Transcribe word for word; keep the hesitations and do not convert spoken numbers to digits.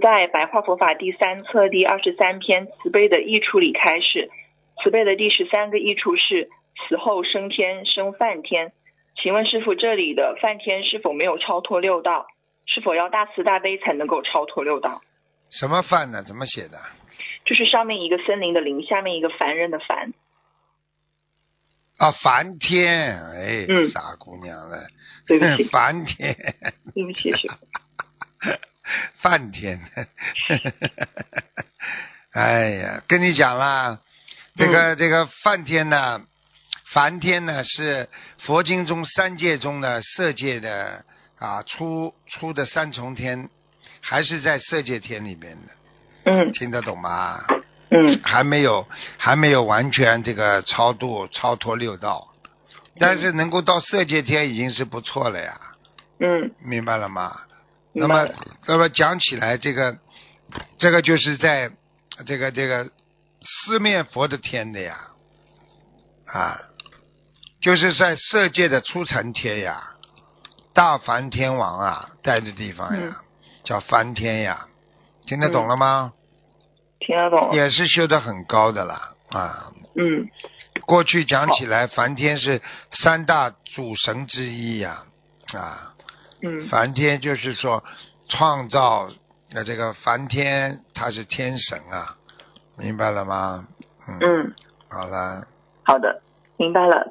在白话佛法第三册第二十三篇慈悲的益处里开始，慈悲的第十三个益处是死后升天升梵天。请问师父，这里的梵天是否没有超脱六道？是否要大慈大悲才能够超脱六道？ 什么梵呢？怎么写的？ 就是上面一个森林的林，下面一个凡人的凡。 啊，梵天，哎， 嗯、 傻姑娘了， 对不起， 梵天， 对不起，师父。 梵天，哎呀，跟你讲啦，这个、 嗯、 这个梵天呢，梵天呢是佛经中三界中的色界的啊出出的三重天，还是在色界天里面的， 嗯听得懂吗？ 嗯还没有还没有完全这个超度超脱六道，但是能够到色界天已经是不错了呀。 嗯， 明白了吗？那么明白了。 那么讲起来，这个这个就是在这个这个四面佛的天的呀，啊，就是在色界的初层天呀，大梵天王啊待的地方呀， 嗯叫梵天呀，听得懂了吗？ 听得懂了。 也是修得很高的啦啊。 嗯， 过去讲起来，梵天是三大主神之一呀，啊。 嗯梵天就是说创造的这个梵天，他是天神啊，明白了吗？嗯， 嗯， 好了。 好的，明白了。